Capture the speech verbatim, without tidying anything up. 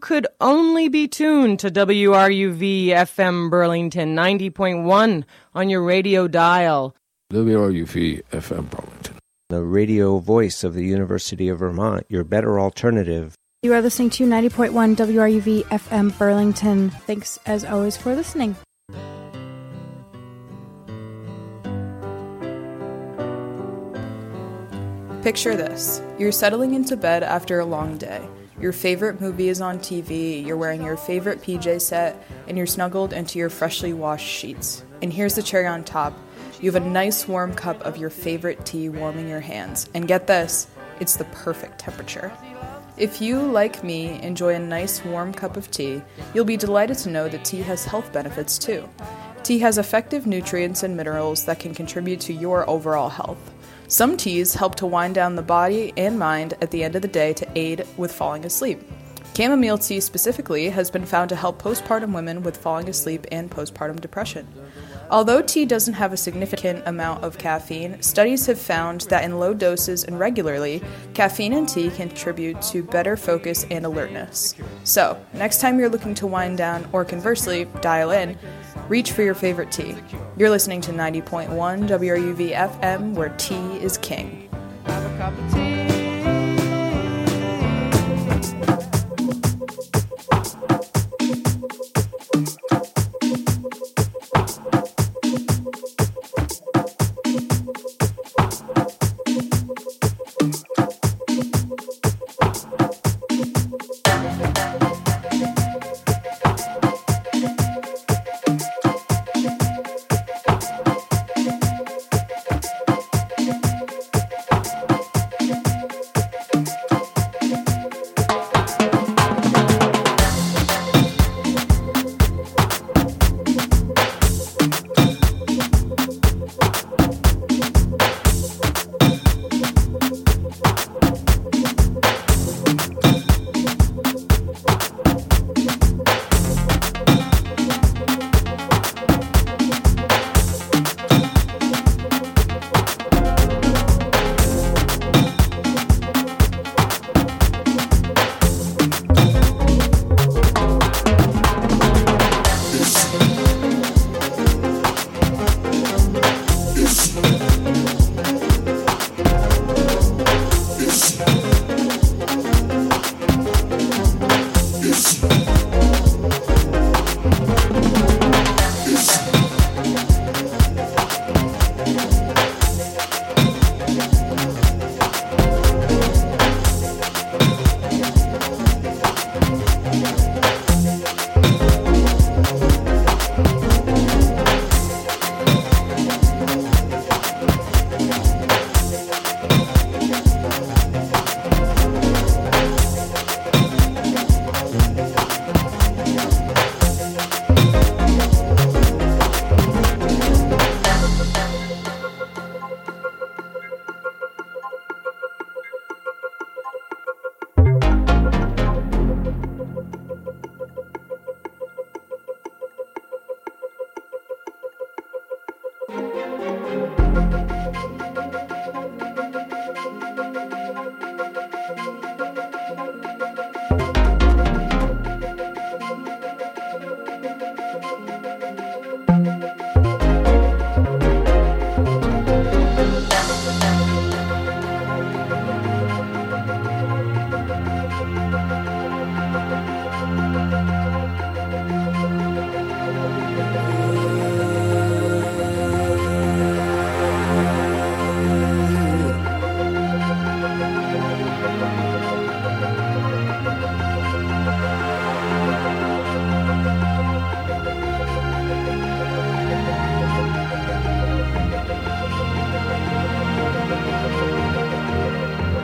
could only be tuned to W R U V F M Burlington ninety point one on your radio dial. W R U V F M Burlington, the radio voice of the University of Vermont, your better alternative. You are listening to ninety point one W R U V F M Burlington. Thanks, as always, for listening. Picture this. You're settling into bed after a long day. Your favorite movie is on T V, you're wearing your favorite P J set, and you're snuggled into your freshly washed sheets. And here's the cherry on top. You have a nice warm cup of your favorite tea warming your hands. And get this, it's the perfect temperature. If you, like me, enjoy a nice warm cup of tea, you'll be delighted to know that tea has health benefits too. Tea has effective nutrients and minerals that can contribute to your overall health. Some teas help to wind down the body and mind at the end of the day to aid with falling asleep. Chamomile tea specifically has been found to help postpartum women with falling asleep and postpartum depression. Although tea doesn't have a significant amount of caffeine, studies have found that in low doses and regularly, caffeine in tea can contribute to better focus and alertness. So, next time you're looking to wind down, or conversely, dial in, reach for your favorite tea. You're listening to ninety point one W R U V F M, where tea is king. Have a cup of tea.